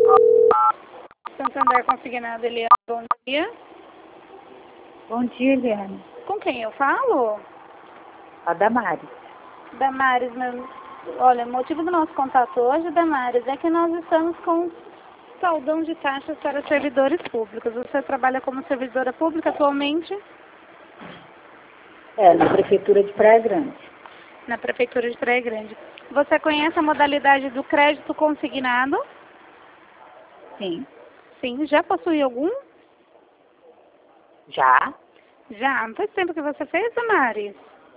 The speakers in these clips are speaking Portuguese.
Santander Consignado, Eliane, bom dia. Bom dia, Eliane. Com quem eu falo? A Damares. Damares, olha, o motivo do nosso contato hoje, Damares, é que nós estamos com saldão de taxas para servidores públicos. Você trabalha como servidora pública atualmente? Na Prefeitura de Praia Grande. Na Prefeitura de Praia Grande. Você conhece a modalidade do crédito consignado? Sim. Sim. Já possui algum? Já? Já. Faz tempo que você fez, Damares?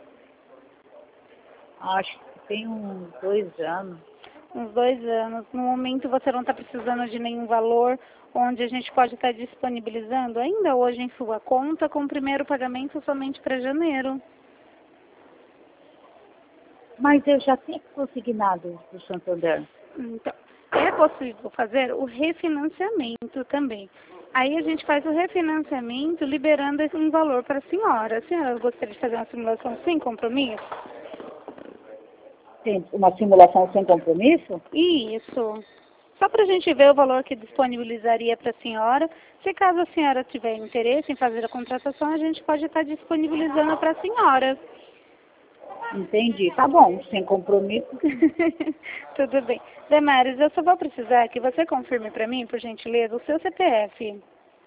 Acho que tem uns 2 anos. Uns 2 anos. No momento você não está precisando de nenhum valor, onde a gente pode estar disponibilizando ainda hoje em sua conta com o primeiro pagamento somente para janeiro. Mas eu já tenho consignado do Santander. Então, é possível fazer o refinanciamento também. Aí a gente faz o refinanciamento liberando um valor para a senhora. A senhora gostaria de fazer uma simulação sem compromisso? Tem uma simulação sem compromisso? Isso. Só para a gente ver o valor que disponibilizaria para a senhora. Se caso a senhora tiver interesse em fazer a contratação, a gente pode estar disponibilizando para a senhora. Entendi. Tá bom, sem compromisso. Tudo bem. Damares, eu só vou precisar que você confirme para mim, por gentileza, o seu CPF.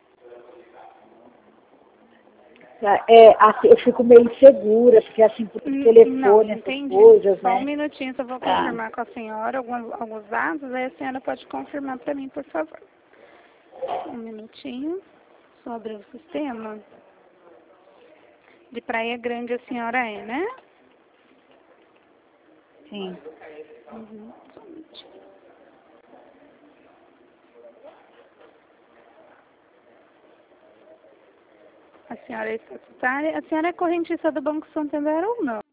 Assim, eu fico meio insegura, porque assim, por telefone, Não, essas entendi. coisas, Só né? um minutinho, só vou confirmar com a senhora alguns dados, aí a senhora pode confirmar para mim, por favor. Um minutinho. Sobre o sistema. De Praia Grande a senhora é, né? Sim. Uhum. Só um minutinho. A senhora é estatutária. A senhora é correntista do Banco Santander ou não?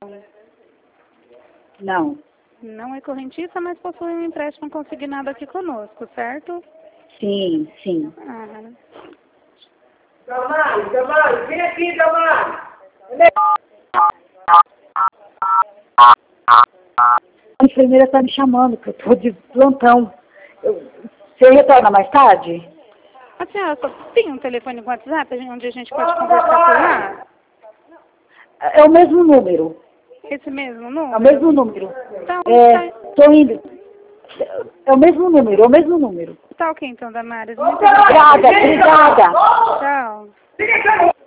Não. Não é correntista, mas possui um empréstimo consignado aqui conosco, certo? Sim, sim. Ah. Damares, vem aqui, Damares. A enfermeira está me chamando, que eu estou de plantão. Você retorna mais tarde? A senhora só tem um telefone com WhatsApp onde a gente pode conversar por lá? É o mesmo número. Esse mesmo número? É o mesmo número. Então, Estou indo. É o mesmo número. tá ok então, Damares. Ô, Muito Damares, obrigada. Obrigada. Tchau. Liga,